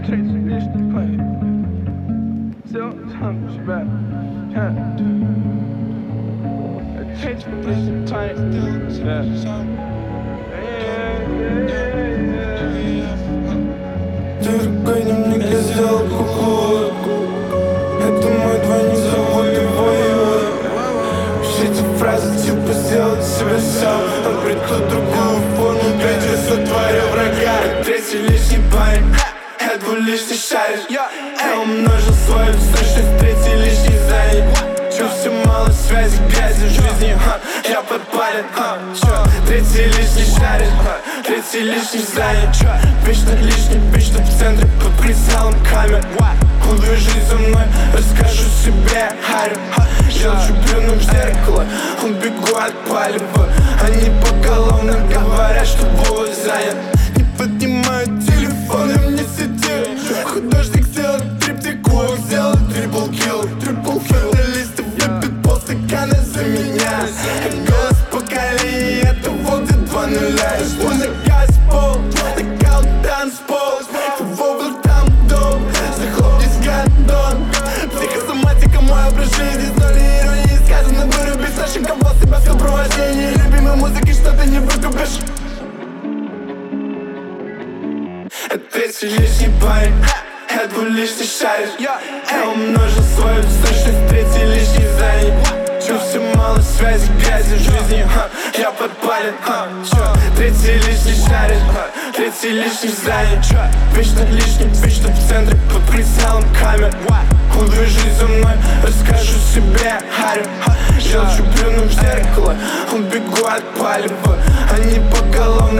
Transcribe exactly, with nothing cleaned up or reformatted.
Третий лишний парень. Все сам себя. Третий лишний парень. Ты рукой дневник, я сделал куклу. Это мой двойник, зовут его Юра. Все эти фразы типа сделать себя сам. Обрету другую форму, ведь я сотворю врага. Третий лишний парень, я двулишний шарик. Я умножил свою сущность, третий лишний занят. Чё, все мало связи, грязи в жизни, ха, я подпален, ха, чё, третий лишний шарит, ха, третий лишний занят, чё, вечно лишний, вечно в центре, под прицелом камер. Увяжись за мной, расскажу себе, Харри. Я влюблен в зеркало, убегу от палева. Они поголовно говорят, что Вова занят. Не поднимают телефоны, мне сидит. Художник сделал триптиков, сделал трипл килл, трипл килл. Листы выпит полстакана за меня. Голос поколения, это вот и два нуля. Что на газ пол, нокаут танцпол. Вова там дом, захлопнись гандон. Психосоматика, мой образ жизни, с ноль иронии сказано. Вырубить нашим кого себя в сопровождении любимой музыки, что ты не выкупишь. Это третий лишний парень, я двулишний шарик. Я умножил свою сущность, третий лишний занят. Чё, все мало связи, грязи в жизни, ха, я подпален, ха, чё, третий лишний шарит, ха, третий лишний занят. Чё, вечно лишний, вечно в центре, под прицелом камер. Увяжись за мной, расскажу себе, Харри. Я влюблен в зеркало, убегу от палева. Они поголовно